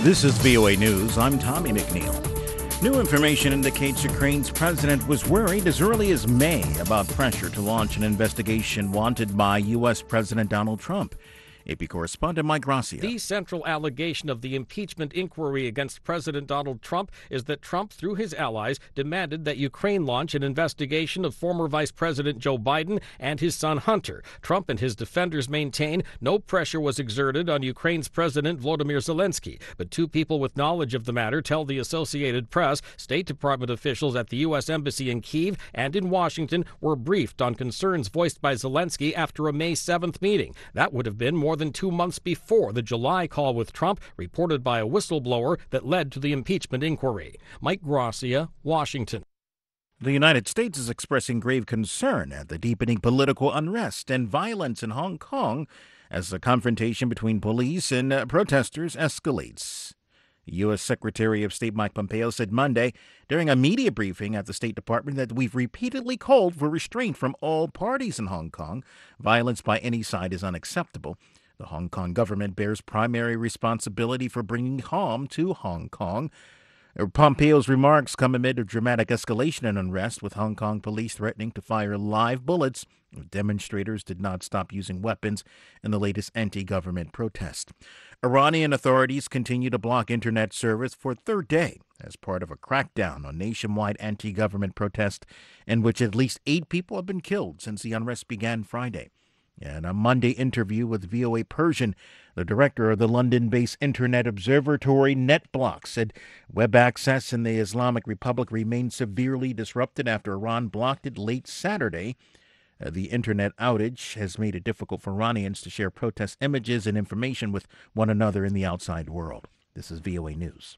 This is VOA News. I'm Tommy McNeil. New information indicates Ukraine's president was worried as early as May about pressure to launch an investigation wanted by U.S. President Donald Trump. AP correspondent Mike Gracia. The central allegation of the impeachment inquiry against President Donald Trump is that Trump, through his allies, demanded that Ukraine launch an investigation of former Vice President Joe Biden and his son Hunter. Trump and his defenders maintain no pressure was exerted on Ukraine's President Volodymyr Zelensky. But two people with knowledge of the matter tell the Associated Press State Department officials at the U.S. Embassy in Kyiv and in Washington were briefed on concerns voiced by Zelensky after a May 7th meeting. That would have been more than 2 months before the July call with Trump, reported by a whistleblower that led to the impeachment inquiry. Mike Gracia, Washington. The United States is expressing grave concern at the deepening political unrest and violence in Hong Kong as the confrontation between police and protesters escalates. U.S. Secretary of State Mike Pompeo said Monday during a media briefing at the State Department that we've repeatedly called for restraint from all parties in Hong Kong. Violence by any side is unacceptable. The Hong Kong government bears primary responsibility for bringing harm to Hong Kong. Pompeo's remarks come amid a dramatic escalation in unrest, with Hong Kong police threatening to fire live bullets. Demonstrators did not stop using weapons in the latest anti-government protest. Iranian authorities continue to block internet service for a third day as part of a crackdown on nationwide anti-government protest in which at least 8 people have been killed since the unrest began Friday. In a Monday interview with VOA Persian, the director of the London-based Internet Observatory, NetBlock, said web access in the Islamic Republic remains severely disrupted after Iran blocked it late Saturday. The internet outage has made it difficult for Iranians to share protest images and information with one another in the outside world. This is VOA News.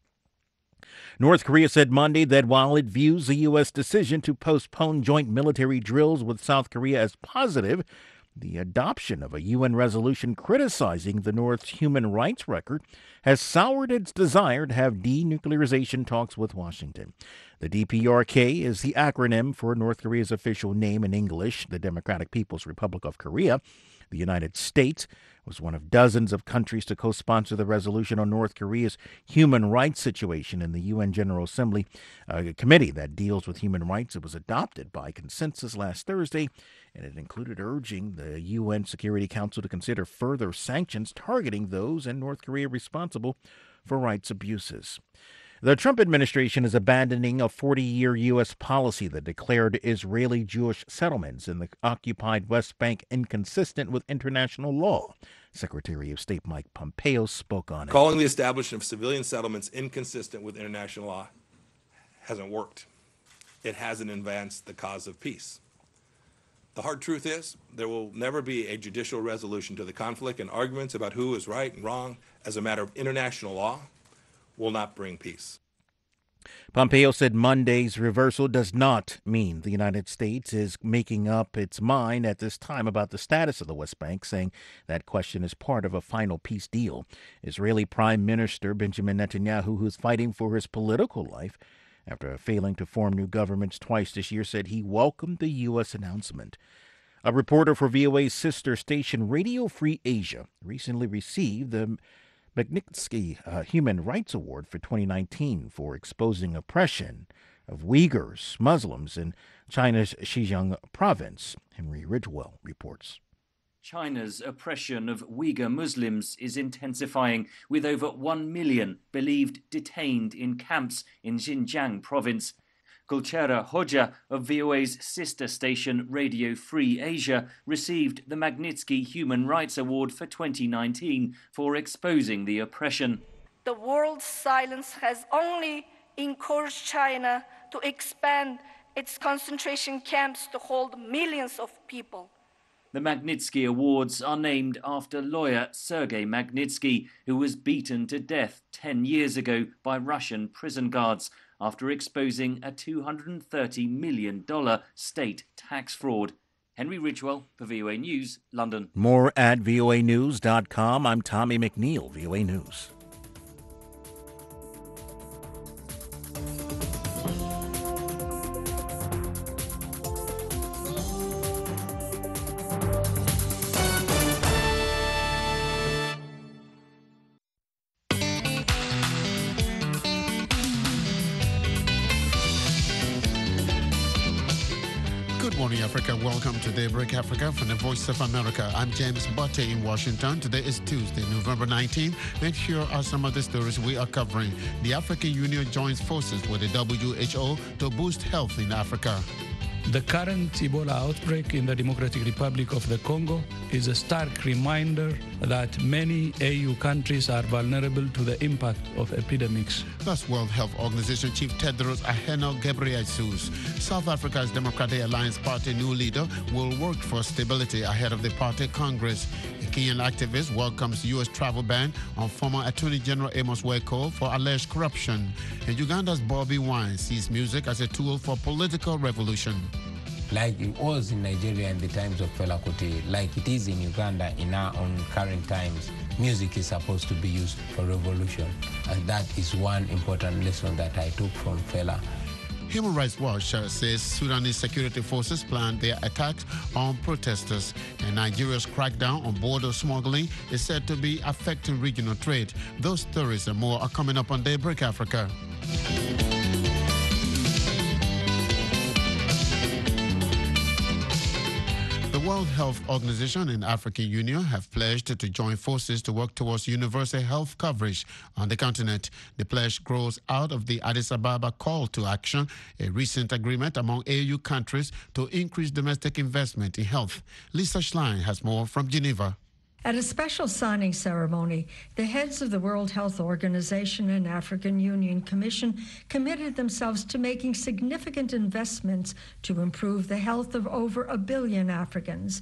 North Korea said Monday that while it views the U.S. decision to postpone joint military drills with South Korea as positive, the adoption of a UN resolution criticizing the North's human rights record has soured its desire to have denuclearization talks with Washington. The DPRK is the acronym for North Korea's official name in English, the Democratic People's Republic of Korea. The United States was one of dozens of countries to co-sponsor the resolution on North Korea's human rights situation in the UN General Assembly, a committee that deals with human rights. It was adopted by consensus last Thursday, and it included urging the UN Security Council to consider further sanctions targeting those in North Korea responsible for rights abuses. The Trump administration is abandoning a 40-year U.S. policy that declared Israeli Jewish settlements in the occupied West Bank inconsistent with international law. Secretary of State Mike Pompeo spoke on it. Calling the establishment of civilian settlements inconsistent with international law hasn't worked. It hasn't advanced the cause of peace. The hard truth is there will never be a judicial resolution to the conflict, and arguments about who is right and wrong as a matter of international law will not bring peace. Pompeo said Monday's reversal does not mean the United States is making up its mind at this time about the status of the West Bank, saying that question is part of a final peace deal. Israeli Prime Minister Benjamin Netanyahu, who's fighting for his political life after failing to form new governments twice this year, said he welcomed the U.S. announcement. A reporter for VOA's sister station Radio Free Asia recently received the Magnitsky Human Rights Award for 2019 for exposing oppression of Uyghurs, Muslims in China's Xinjiang province. Henry Ridgewell reports. China's oppression of Uyghur Muslims is intensifying, with over 1 million believed detained in camps in Xinjiang province. Gulchera Hoja of VOA's sister station Radio Free Asia received the Magnitsky Human Rights Award for 2019 for exposing the oppression. The world's silence has only encouraged China to expand its concentration camps to hold millions of people. The Magnitsky Awards are named after lawyer Sergei Magnitsky, who was beaten to death 10 years ago by Russian prison guards after exposing a $230 million state tax fraud. Henry Ridgewell for VOA News, London. More at voanews.com. I'm Tommy McNeil, VOA News. morning, Africa. Welcome to Daybreak Africa from the Voice of America. I'm James Butte in Washington. Today is Tuesday, November 19th. And here are some of the stories we are covering. The African Union joins forces with the WHO to boost health in Africa. The current Ebola outbreak in the Democratic Republic of the Congo is a stark reminder that many AU countries are vulnerable to the impact of epidemics. That's World Health Organization Chief Tedros Adhanom Ghebreyesus. South Africa's Democratic Alliance Party new leader will work for stability ahead of the party Congress. A Kenyan activist welcomes U.S. travel ban on former Attorney General Amos Weko for alleged corruption. And Uganda's Bobby Wine sees music as a tool for political revolution. Like it was in Nigeria in the times of Fela Kuti, like it is in Uganda in our own current times, music is supposed to be used for revolution. And that is one important lesson that I took from Fela. Human Rights Watch says Sudanese security forces planned their attacks on protesters, and Nigeria's crackdown on border smuggling is said to be affecting regional trade. Those stories and more are coming up on Daybreak Africa. The World Health Organization and African Union have pledged to join forces to work towards universal health coverage on the continent. The pledge grows out of the Addis Ababa call to action, a recent agreement among AU countries to increase domestic investment in health. Lisa Schlein has more from Geneva. At a special signing ceremony, the heads of the World Health Organization and African Union Commission committed themselves to making significant investments to improve the health of over 1 billion Africans.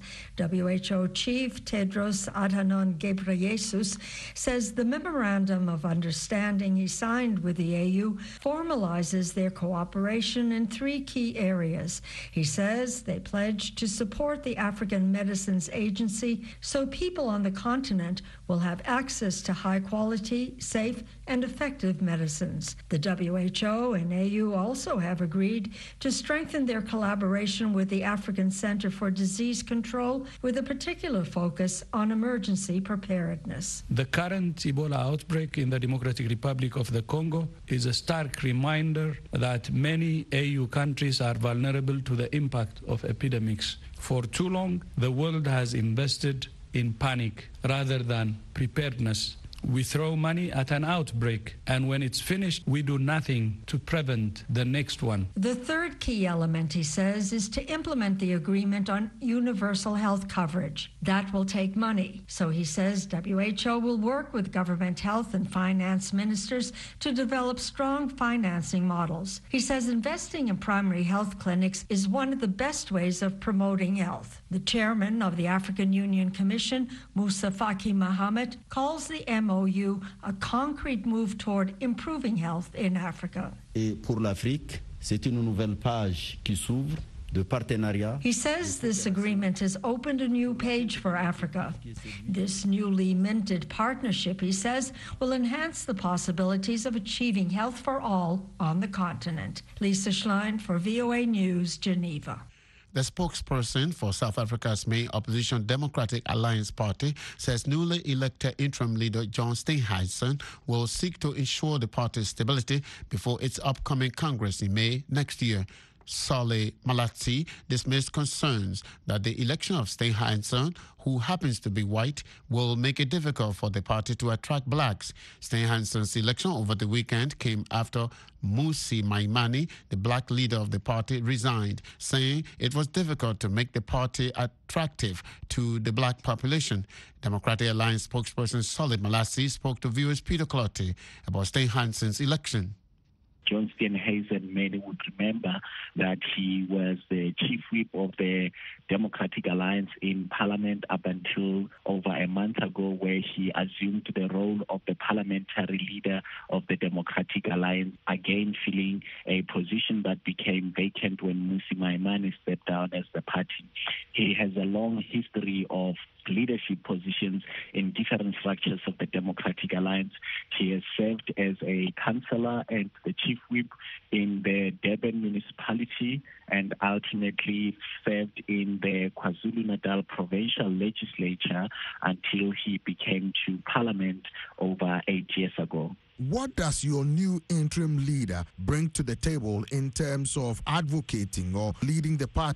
WHO Chief Tedros Adhanom Ghebreyesus says the Memorandum of Understanding he signed with the AU formalizes their cooperation in 3 key areas. He says they pledge to support the African Medicines Agency so people on the continent will have access to high-quality, safe, and effective medicines. The WHO and AU also have agreed to strengthen their collaboration with the African Center for Disease Control with a particular focus on emergency preparedness. The current Ebola outbreak in the Democratic Republic of the Congo is a stark reminder that many AU countries are vulnerable to the impact of epidemics. For too long, the world has invested in panic rather than preparedness. We throw money at an outbreak, and when it's finished, we do nothing to prevent the next one. The third key element, he says, is to implement the agreement on universal health coverage. That will take money. So he says WHO will work with government health and finance ministers to develop strong financing models. He says investing in primary health clinics is one of the best ways of promoting health. The chairman of the African Union Commission, Moussa Faki Mohamed, calls the MOU a concrete move toward improving health in Africa. Et pour l'Afrique, c'est une nouvelle page qui s'ouvre de partenariat. He says this agreement has opened a new page for Africa. This newly minted partnership, he says, will enhance the possibilities of achieving health for all on the continent. Lisa Schlein for VOA News, Geneva. The spokesperson for South Africa's main opposition Democratic Alliance Party says newly elected interim leader John Steenhuisen will seek to ensure the party's stability before its upcoming Congress in May next year. Solly Malatsi dismissed concerns that the election of Steenhuisen, who happens to be white, will make it difficult for the party to attract blacks. Steenhuisen's election over the weekend came after Mmusi Maimane, the black leader of the party, resigned, saying it was difficult to make the party attractive to the black population. Democratic Alliance spokesperson Solly Malatsi spoke to viewers Peter Clotty about Steenhuisen's election. John Steenhuisen, many would remember that he was the chief whip of the Democratic Alliance in Parliament up until over a month ago, where he assumed the role of the parliamentary leader of the Democratic Alliance, again filling a position that became vacant when Mmusi Maimane stepped down as the party. He has a long history of leadership positions in different structures of the Democratic Alliance. He has served as a councillor and the chief whip in the Durban municipality, and ultimately served in the KwaZulu-Natal provincial legislature until he became to Parliament over 8 years ago. What does your new interim leader bring to the table in terms of advocating or leading the party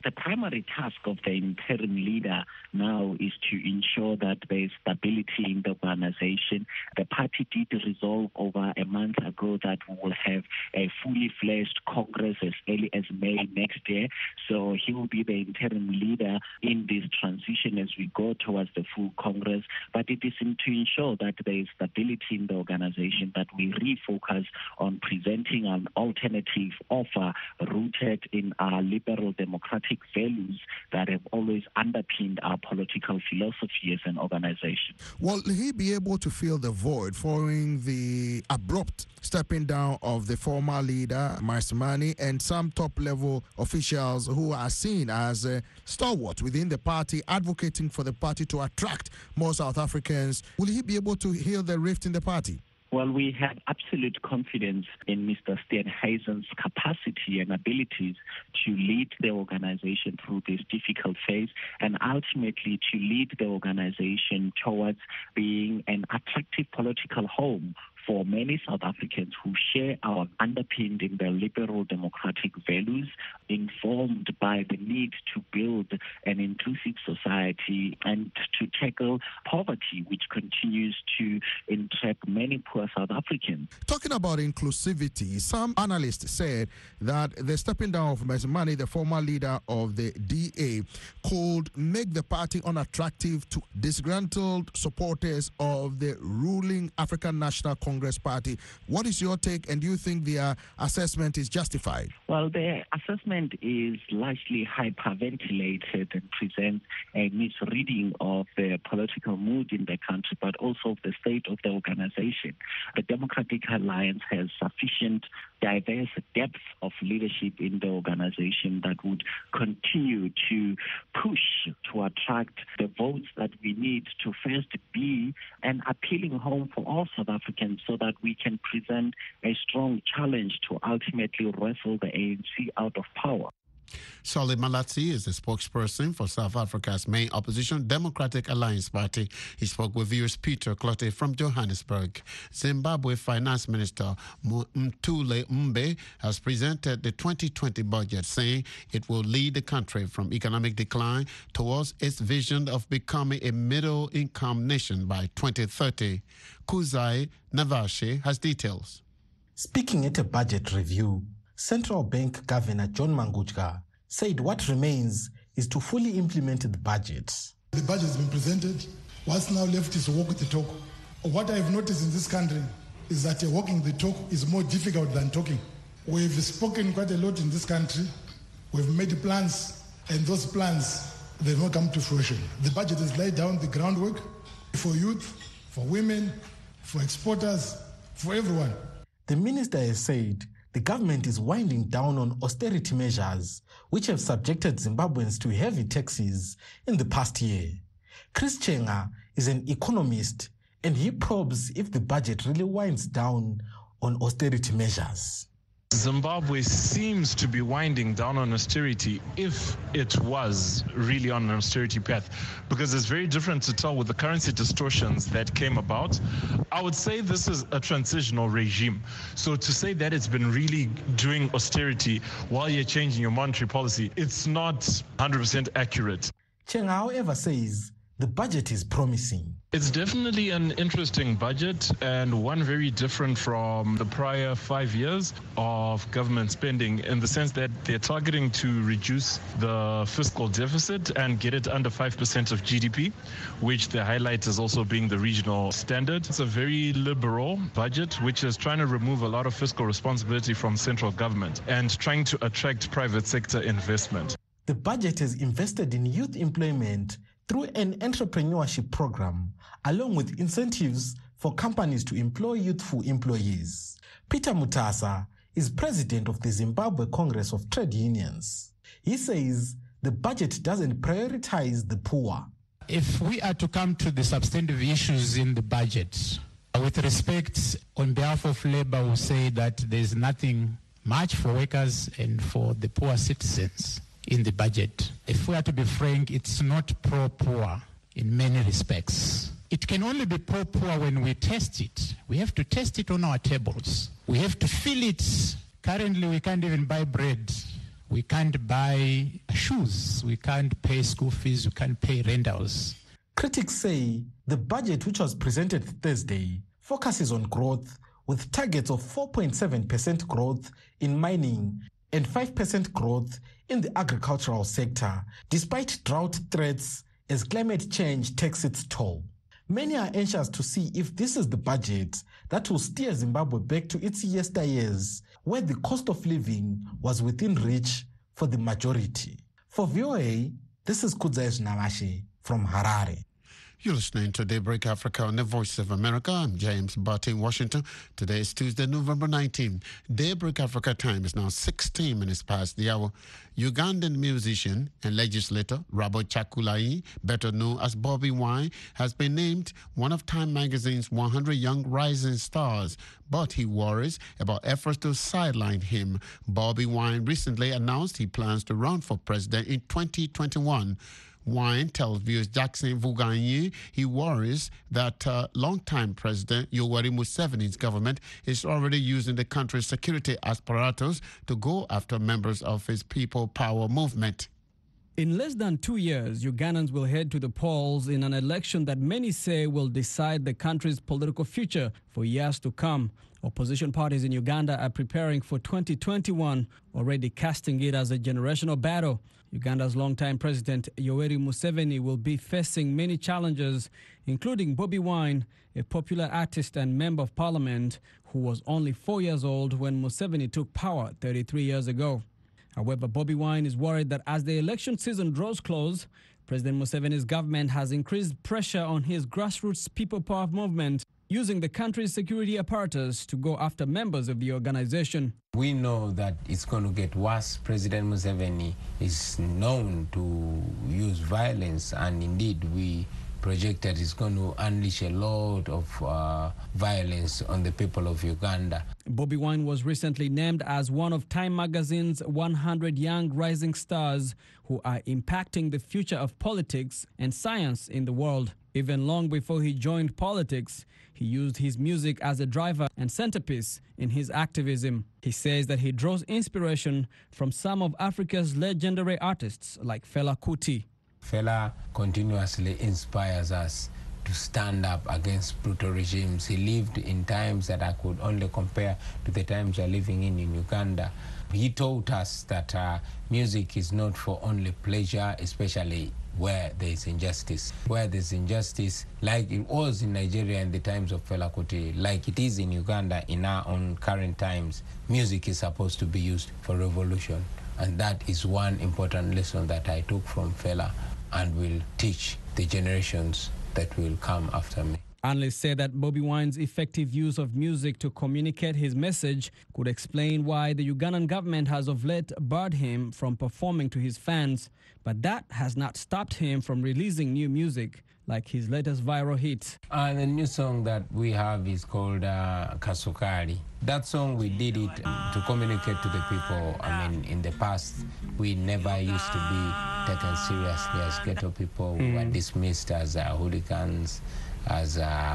The primary task of the interim leader now is to ensure that there is stability in the organization. The party did resolve over a month ago that we will have a fully fledged Congress as early as May next year. So he will be the interim leader in this transition as we go towards the full Congress. But it is to ensure that there is stability in the organization, that we refocus on presenting an alternative offer rooted in our liberal democratic values that have always underpinned our political philosophy as an organization. Will he be able to fill the void following the abrupt stepping down of the former leader, Mahasimani, and some top-level officials who are seen as stalwarts within the party, advocating for the party to attract more South Africans? Will he be able to heal the rift in the party? Well, we have absolute confidence in Mr. Steenhuisen's capacity and abilities to lead the organization through this difficult phase and ultimately to lead the organization towards being an attractive political home for many South Africans who share our underpinned in their liberal democratic values, informed by the need to build an inclusive society and to tackle poverty, which continues to entrap many poor South Africans. Talking about inclusivity, some analysts said that the stepping down of Mahasimani, the former leader of the DA, could make the party unattractive to disgruntled supporters of the ruling African National Congress Party. What is your take, and do you think their assessment is justified? Well, the assessment is largely hyperventilated and presents a misreading of the political mood in the country, but also of the state of the organization. The Democratic Alliance has sufficient diverse depth of leadership in the organization that would continue to push to attract the votes that we need to first be an appealing home for all South Africans so that we can present a strong challenge to ultimately wrestle the ANC out of power. Solly Malatsi is the spokesperson for South Africa's main opposition, Democratic Alliance Party. He spoke with viewers Peter Clotte from Johannesburg. Zimbabwe Finance Minister Mthuli Mbe has presented the 2020 budget, saying it will lead the country from economic decline towards its vision of becoming a middle-income nation by 2030. Kuzai Navashe has details. Speaking at a budget review, Central Bank Governor John Mangudya said what remains is to fully implement the budget. The budget has been presented. What's now left is to walk the talk. What I've noticed in this country is that walking the talk is more difficult than talking. We've spoken quite a lot in this country. We've made plans, and those plans, they've not come to fruition. The budget has laid down the groundwork for youth, for women, for exporters, for everyone. The minister has said the government is winding down on austerity measures, which have subjected Zimbabweans to heavy taxes in the past year. Chris Chenga is an economist, and he probes if the budget really winds down on austerity measures. Zimbabwe seems to be winding down on austerity if it was really on an austerity path, because it's very different to tell with the currency distortions that came about. I would say this is a transitional regime. So to say that it's been really doing austerity while you're changing your monetary policy, it's not 100% accurate. Chenga, however, says the budget is promising. It's definitely an interesting budget and one very different from the prior 5 years of government spending in the sense that they're targeting to reduce the fiscal deficit and get it under 5% of GDP, which they highlight as also being the regional standard. It's a very liberal budget which is trying to remove a lot of fiscal responsibility from central government and trying to attract private sector investment. The budget has invested in youth employment through an entrepreneurship program, along with incentives for companies to employ youthful employees. Peter Mutasa is president of the Zimbabwe Congress of Trade Unions. He says the budget doesn't prioritize the poor. If we are to come to the substantive issues in the budget, with respect, on behalf of Labour, we say that there's nothing much for workers and for the poor citizens in the budget. If we are to be frank, it's not pro-poor in many respects. It can only be pro-poor when we test it. We have to test it on our tables. We have to feel it. Currently, we can't even buy bread We can't buy shoes, we can't pay school fees, we can't pay rentals. Critics say the budget, which was presented Thursday, focuses on growth with targets of 4.7% growth in mining and 5% growth in the agricultural sector, despite drought threats as climate change takes its toll. Many are anxious to see if this is the budget that will steer Zimbabwe back to its yesteryears, where the cost of living was within reach for the majority. For VOA, this is Kudzai Namashi from Harare. You're listening to Daybreak Africa on the Voice of America. I'm James Butt in Washington. Today is Tuesday, November 19. Daybreak Africa time is now 16 minutes past the hour. Ugandan musician and legislator Robert Chakulai, better known as Bobby Wine, has been named one of Time magazine's 100 Young Rising Stars, but he worries about efforts to sideline him. Bobby Wine recently announced he plans to run for president in 2021. Wine tells viewers Jackson Vuganyi he worries that longtime President Yoweri Museveni's government is already using the country's security apparatus to go after members of his People Power movement. In less than 2 years, Ugandans will head to the polls in an election that many say will decide the country's political future for years to come. Opposition parties in Uganda are preparing for 2021, already casting it as a generational battle. Uganda's longtime president Yoweri Museveni will be facing many challenges, including Bobby Wine, a popular artist and member of parliament who was only 4 years old when Museveni took power 33 years ago. However, Bobby Wine is worried that as the election season draws close, President Museveni's government has increased pressure on his grassroots People Power movement, using the country's security apparatus to go after members of the organization. We know that it's going to get worse. President Museveni is known to use violence, and indeed we project that it's going to unleash a lot of violence on the people of Uganda. Bobby Wine was recently named as one of Time magazine's 100 Young Rising Stars who are impacting the future of politics and science in the world. Even long before he joined politics, he used his music as a driver and centerpiece in his activism. He says that he draws inspiration from some of Africa's legendary artists like Fela Kuti. Fela continuously inspires us to stand up against brutal regimes. He lived in times that I could only compare to the times we're living in Uganda. He taught us that music is not for only pleasure, especially where there is injustice. Where there's injustice, like it was in Nigeria in the times of Fela Kuti, like it is in Uganda in our own current times, music is supposed to be used for revolution. And that is one important lesson that I took from Fela and will teach the generations that will come after me. Analysts say that Bobby Wine's effective use of music to communicate his message could explain why the Ugandan government has of late barred him from performing to his fans. But that has not stopped him from releasing new music, like his latest viral hit. The new song that we have is called Kasukari. That song, we did it to communicate to the people. I mean, in the past, we never used to be taken seriously as ghetto people. We were dismissed as hooligans, as,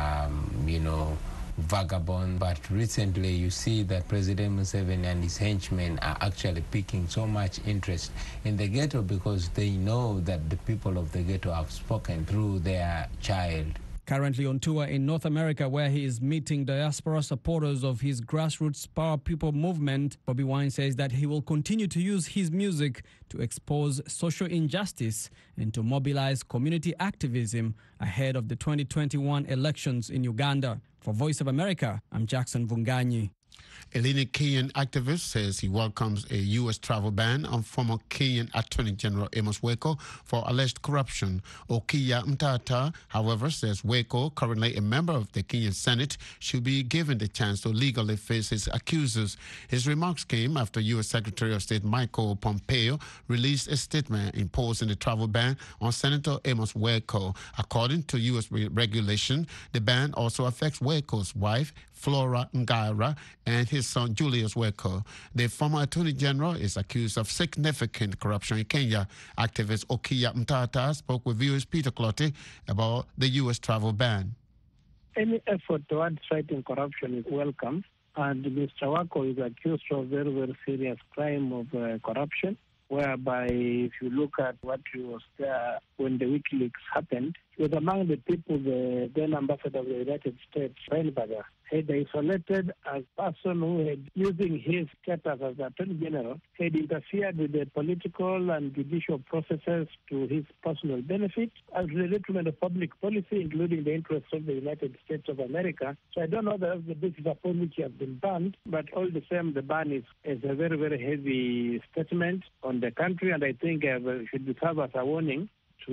vagabond. But recently, you see that President Museveni and his henchmen are actually piquing so much interest in the ghetto because they know that the people of the ghetto have spoken through their child. Currently on tour in North America, where he is meeting diaspora supporters of his grassroots Power People movement, Bobby Wine says that he will continue to use his music to expose social injustice and to mobilize community activism ahead of the 2021 elections in Uganda. For Voice of America, I'm Jackson Vunganyi. A leading Kenyan activist says he welcomes a U.S. travel ban on former Kenyan Attorney General Amos Weko for alleged corruption. Okiya Mtata, however, says Weko, currently a member of the Kenyan Senate, should be given the chance to legally face his accusers. His remarks came after U.S. Secretary of State Michael Pompeo released a statement imposing a travel ban on Senator Amos Weko. According to U.S. regulation, the ban also affects Weko's wife, Flora Ngaira, and his son Julius Weko. The former Attorney General is accused of significant corruption in Kenya. Activist Okiya Mtata spoke with viewers Peter Clottey about the U.S. travel ban. Any effort towards fighting corruption is welcome, And Mr. Wako is accused of very, very serious crime of corruption, whereby if you look at what he was there when the WikiLeaks happened, he was among the people the then ambassador of the United States, Reinberger, had isolated as a person who had, using his status as Attorney General, had interfered with the political and judicial processes to his personal benefit as the detriment of public policy, including the interests of the United States of America. So I don't know that's the basis upon which he has been banned, but all the same, the ban is a very, very heavy statement on the country, and I think should serve as a warning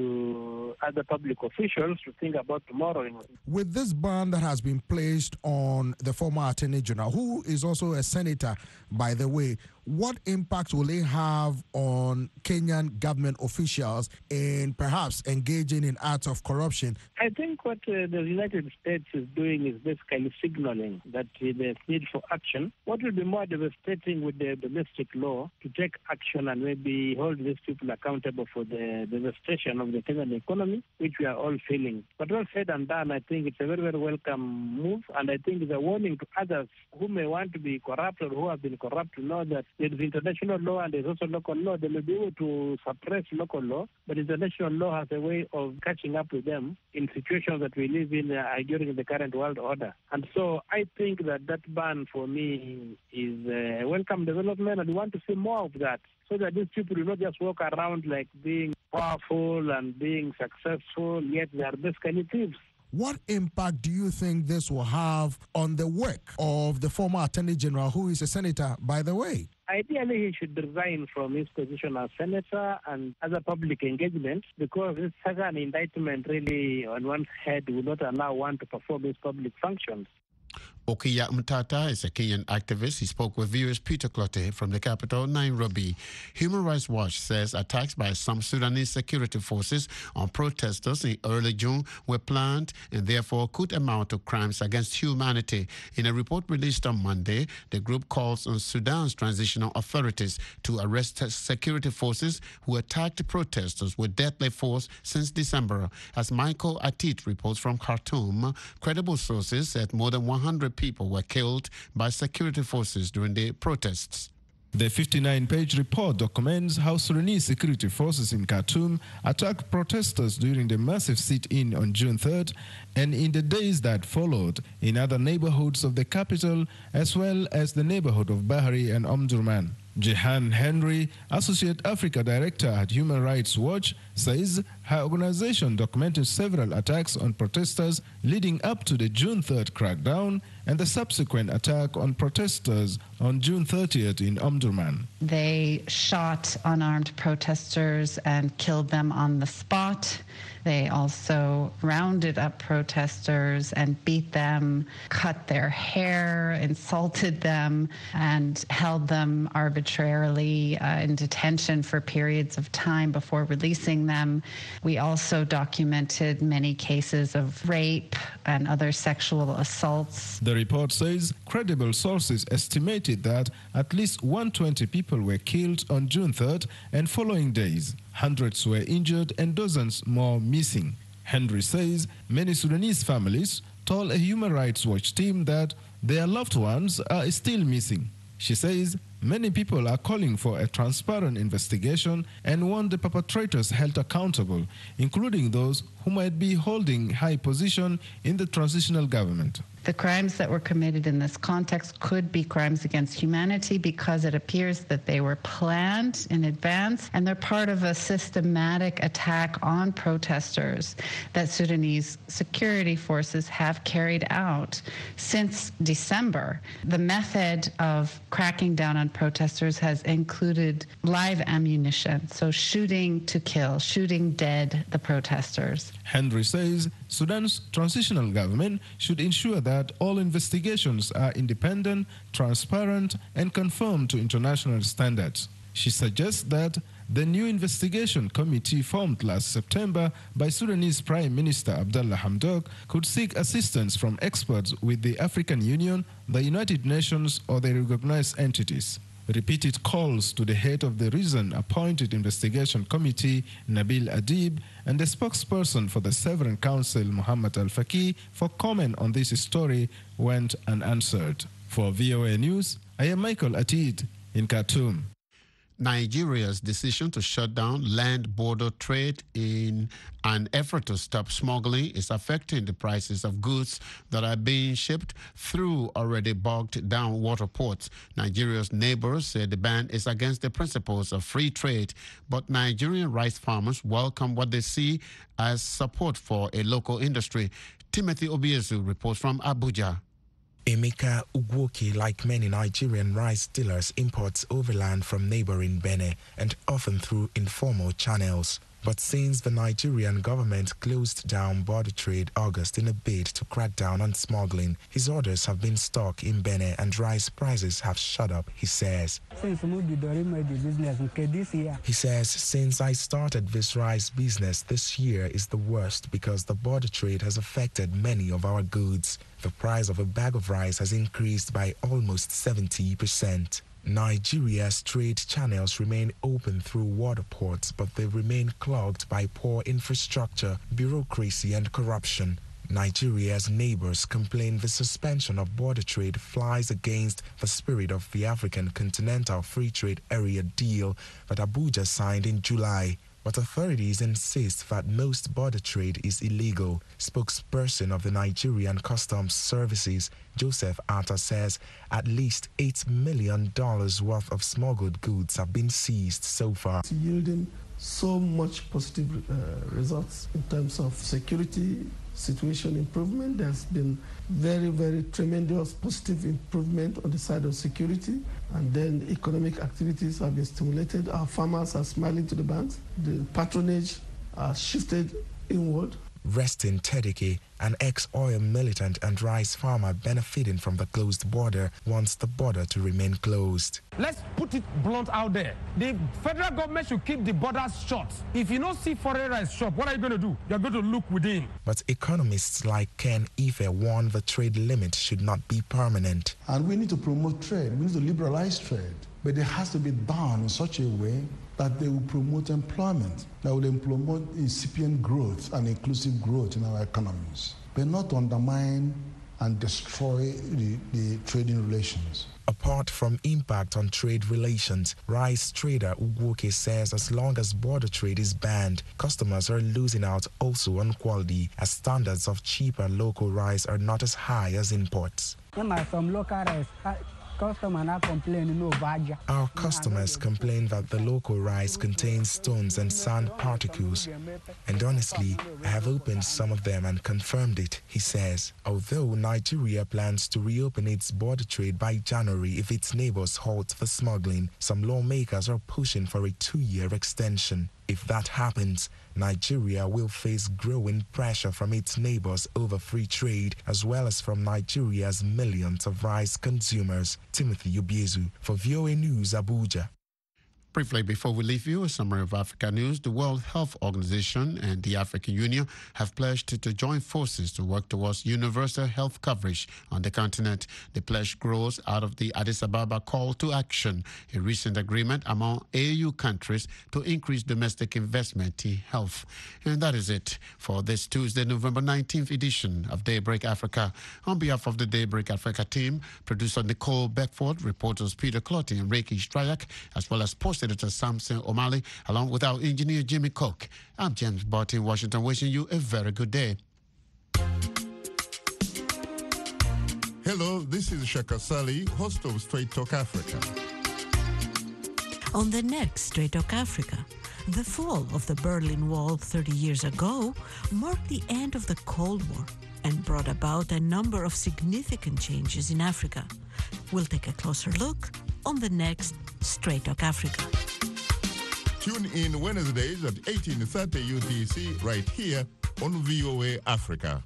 to other public officials to think about tomorrow. With this ban that has been placed on the former Attorney General, who is also a senator, by the way, what impact will it have on Kenyan government officials in perhaps engaging in acts of corruption? I think what the United States is doing is basically signaling that there's need for action. What will be more devastating with the domestic law to take action and maybe hold these people accountable for the devastation of the Kenyan economy, which we are all feeling. But all said and done, I think it's a very, very welcome move, and I think it's a warning to others who may want to be corrupt or who have been corrupt to know that there is international law and there's also local law. They may be able to suppress local law, but international law has a way of catching up with them in situations that we live in during the current world order. And so I think that ban for me is a welcome development, and we want to see more of that, so that these people will not just walk around like being powerful and being successful, yet they are basically thieves. What impact do you think this will have on the work of the former Attorney General, who is a senator, by the way? Ideally, he should resign from his position as senator and other public engagements, because this second indictment really, on one head, will not allow one to perform his public functions. Okiya Mtata is a Kenyan activist. He spoke with viewers Peter Clotte from the capital, Nairobi. Human Rights Watch says attacks by some Sudanese security forces on protesters in early June were planned and therefore could amount to crimes against humanity. In a report released on Monday, the group calls on Sudan's transitional authorities to arrest security forces who attacked protesters with deadly force since December. As Michael Atit reports from Khartoum, credible sources said more than 100 people were killed by security forces during the protests. The 59-page report documents how Sudanese security forces in Khartoum attacked protesters during the massive sit-in on June 3rd and in the days that followed in other neighborhoods of the capital, as well as the neighborhood of Bahari and Omdurman. Jehan Henry, Associate Africa Director at Human Rights Watch, says her organization documented several attacks on protesters leading up to the June 3rd crackdown and the subsequent attack on protesters on June 30th in Omdurman. They shot unarmed protesters and killed them on the spot. They also rounded up protesters and beat them, cut their hair, insulted them, and held them arbitrarily in detention for periods of time before releasing them. We also documented many cases of rape and other sexual assaults. The report says credible sources estimated that at least 120 people were killed on June 3rd and following days. Hundreds were injured and dozens more missing. Henry says many Sudanese families told a Human Rights Watch team that their loved ones are still missing. She says many people are calling for a transparent investigation and want the perpetrators held accountable, including those who might be holding high position in the transitional government. The crimes that were committed in this context could be crimes against humanity because it appears that they were planned in advance and they're part of a systematic attack on protesters that Sudanese security forces have carried out since December. The method of cracking down on protesters has included live ammunition, so shooting to kill, shooting dead the protesters. Henry says Sudan's transitional government should ensure that all investigations are independent, transparent, and conform to international standards. She suggests that the new investigation committee formed last September by Sudanese Prime Minister Abdallah Hamdok could seek assistance from experts with the African Union, the United Nations, or the recognized entities. Repeated calls to the head of the recent-appointed investigation committee, Nabil Adib, and the spokesperson for the Sovereign Council, Muhammad Al-Faqih, for comment on this story went unanswered. For VOA News, I am Michael Atid in Khartoum. Nigeria's decision to shut down land border trade in an effort to stop smuggling is affecting the prices of goods that are being shipped through already bogged down water ports. Nigeria's neighbors say the ban is against the principles of free trade, but Nigerian rice farmers welcome what they see as support for a local industry. Timothy Obiezu reports from Abuja. Emeka Ugwoke, like many Nigerian rice dealers, imports overland from neighboring Benin and often through informal channels. But since the Nigerian government closed down border trade August in a bid to crack down on smuggling, his orders have been stuck in Benin and rice prices have shot up, he says. He says, since I started this rice business, this year is the worst because the border trade has affected many of our goods. The price of a bag of rice has increased by almost 70%. Nigeria's trade channels remain open through water ports, but they remain clogged by poor infrastructure, bureaucracy, and corruption. Nigeria's neighbors complain the suspension of border trade flies against the spirit of the African Continental Free Trade Area deal that Abuja signed in July. But authorities insist that most border trade is illegal. Spokesperson of the Nigerian Customs Services, Joseph Atta, says at least $8 million worth of smuggled goods have been seized so far. It's yielding so much positive results in terms of security situation improvement. There's been very, very tremendous positive improvement on the side of security, and then economic activities have been stimulated. Our farmers are smiling to the banks. The patronage has shifted inward. Resting Tedeke, an ex-oil militant and rice farmer benefiting from the closed border, wants the border to remain closed. Let's put it blunt out there. The federal government should keep the borders shut. If you don't see foreign rice shop, what are you going to do? You're going to look within. But economists like Ken Ife warn the trade limit should not be permanent. And we need to promote trade. We need to liberalize trade. But it has to be done in such a way that they will promote employment, that will promote incipient growth and inclusive growth in our economies, but not undermine and destroy the trading relations. Apart from impact on trade relations, rice trader Ugwoke says as long as border trade is banned, customers are losing out also on quality, as standards of cheaper local rice are not as high as imports. Some local rice. Our customers complain that the local rice contains stones and sand particles, and honestly, I have opened some of them and confirmed it, he says. Although Nigeria plans to reopen its border trade by January if its neighbors halt the smuggling, some lawmakers are pushing for a 2-year extension. If that happens, Nigeria will face growing pressure from its neighbors over free trade, as well as from Nigeria's millions of rice consumers. Timothy Obiezu for VOA News, Abuja. Briefly, before we leave you, a summary of Africa news. The World Health Organization and the African Union have pledged to join forces to work towards universal health coverage on the continent. The pledge grows out of the Addis Ababa call to action, a recent agreement among AU countries to increase domestic investment in health. And that is it for this Tuesday, November 19th edition of Daybreak Africa. On behalf of the Daybreak Africa team, producer Nicole Beckford, reporters Peter Clotty and Reiki Strayak, as well as post editor Samson O'Malley, along with our engineer Jimmy Cook. I'm James Barton in Washington, wishing you a very good day. Hello, this is Shaka Sali, host of Straight Talk Africa. On the next Straight Talk Africa, the fall of the Berlin Wall 30 years ago marked the end of the Cold War and brought about a number of significant changes in Africa. We'll take a closer look on the next Straight Talk Africa. Tune in Wednesdays at 18:30 UTC right here on VOA Africa.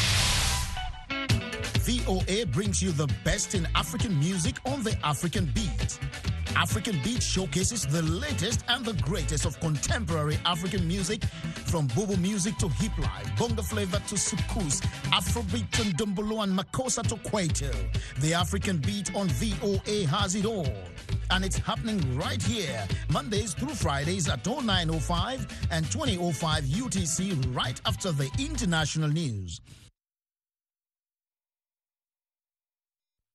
VOA brings you the best in African music on the African Beat. African Beat showcases the latest and the greatest of contemporary African music, from Bobo music to hip life, bongo flavor to soukous, Afrobeat to Ndombolo and Makossa to Kwaito. The African Beat on VOA has it all. And it's happening right here, Mondays through Fridays at 09:05 and 20:05 UTC, right after the international news.